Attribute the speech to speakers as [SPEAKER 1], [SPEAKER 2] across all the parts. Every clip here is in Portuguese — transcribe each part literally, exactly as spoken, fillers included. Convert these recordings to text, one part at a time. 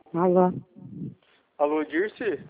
[SPEAKER 1] Alô?
[SPEAKER 2] Alô, Dirce?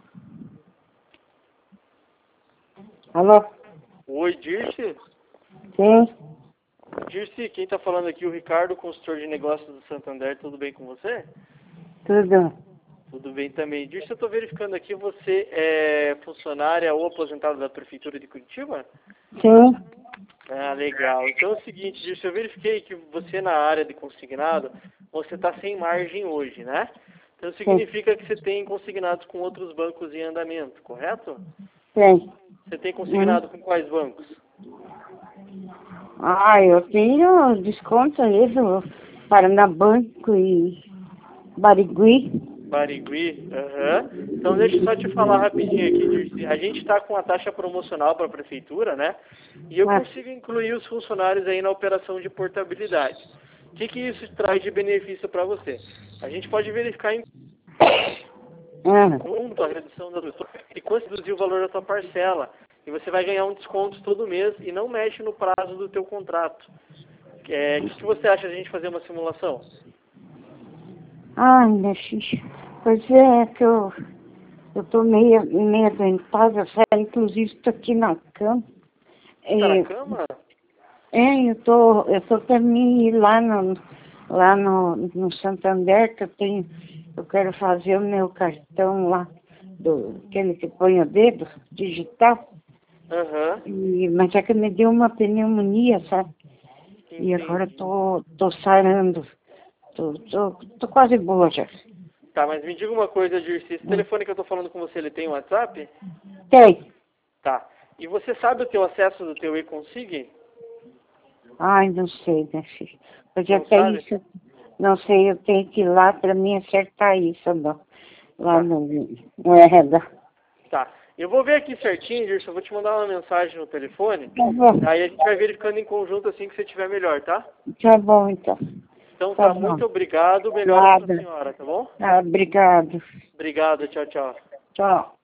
[SPEAKER 1] Alô?
[SPEAKER 2] Oi, Dirce?
[SPEAKER 1] Sim?
[SPEAKER 2] Dirce, quem tá falando aqui é o Ricardo, consultor de negócios do Santander. Tudo bem com você?
[SPEAKER 1] Tudo?
[SPEAKER 2] Tudo bem também. Dirce, eu tô verificando aqui, você é funcionária ou aposentada da Prefeitura de Curitiba?
[SPEAKER 1] Sim?
[SPEAKER 2] Ah, legal. Então é o seguinte, Dirce, eu verifiquei que você na área de consignado, você tá sem margem hoje, né? Então
[SPEAKER 1] Sim.
[SPEAKER 2] significa que você tem consignados com outros bancos em andamento, correto?
[SPEAKER 1] Sim.
[SPEAKER 2] Você tem
[SPEAKER 1] Hum.
[SPEAKER 2] consignado com quais bancos?
[SPEAKER 1] Ah, eu tenho desconto aí do Paraná Banco e Barigui.
[SPEAKER 2] Barigui, aham. Então deixa eu só te falar rapidinho aqui, Dirce. A gente está com a taxa promocional para a prefeitura, né? E eu
[SPEAKER 1] Ah,
[SPEAKER 2] consigo incluir os funcionários aí na operação de portabilidade. O que, que isso traz de benefício para você? A gente pode verificar em
[SPEAKER 1] ah,
[SPEAKER 2] conjunto a redução da e quanto reduzir o valor da tua parcela. E você vai ganhar um desconto todo mês e não mexe no prazo do teu contrato. É, o que, que você acha de a gente fazer uma simulação?
[SPEAKER 1] ai, minha filha. Pois é, que eu, eu tô meio, meio adoentada, sabe? Inclusive estou aqui na cama.
[SPEAKER 2] Você está na
[SPEAKER 1] É,
[SPEAKER 2] cama?
[SPEAKER 1] é, eu tô, eu tô para mim ir lá no, lá no, no Santander, que eu tenho, eu quero fazer o meu cartão lá, do, aquele que põe o dedo, digital.
[SPEAKER 2] Aham,
[SPEAKER 1] E, mas é que me deu uma pneumonia, sabe? E agora
[SPEAKER 2] entendi.
[SPEAKER 1] tô, tô sarando. Tô, tô, tô quase boa já.
[SPEAKER 2] Tá, mas me diga uma coisa, Dirce. Esse
[SPEAKER 1] Hum.
[SPEAKER 2] telefone que eu tô falando com você, ele tem WhatsApp?
[SPEAKER 1] Tem.
[SPEAKER 2] Tá. E você sabe o teu acesso do teu e-consig?
[SPEAKER 1] Ai, não sei, minha filha. Mas
[SPEAKER 2] Não
[SPEAKER 1] até
[SPEAKER 2] sabe?
[SPEAKER 1] isso, não sei, eu tenho que ir lá para mim acertar isso, não. Lá
[SPEAKER 2] Tá,
[SPEAKER 1] no, no R H.
[SPEAKER 2] tá. Eu vou ver aqui certinho, Dirce. Eu vou te mandar uma mensagem no telefone.
[SPEAKER 1] Tá bom.
[SPEAKER 2] Aí a gente vai verificando em conjunto assim que você estiver melhor, tá?
[SPEAKER 1] Tá bom, então.
[SPEAKER 2] Então
[SPEAKER 1] Tá
[SPEAKER 2] tá,
[SPEAKER 1] bom.
[SPEAKER 2] muito obrigado. Melhoras pra
[SPEAKER 1] Nada.
[SPEAKER 2] senhora, tá bom?
[SPEAKER 1] Ah, obrigado.
[SPEAKER 2] Obrigado, tchau, tchau.
[SPEAKER 1] Tchau.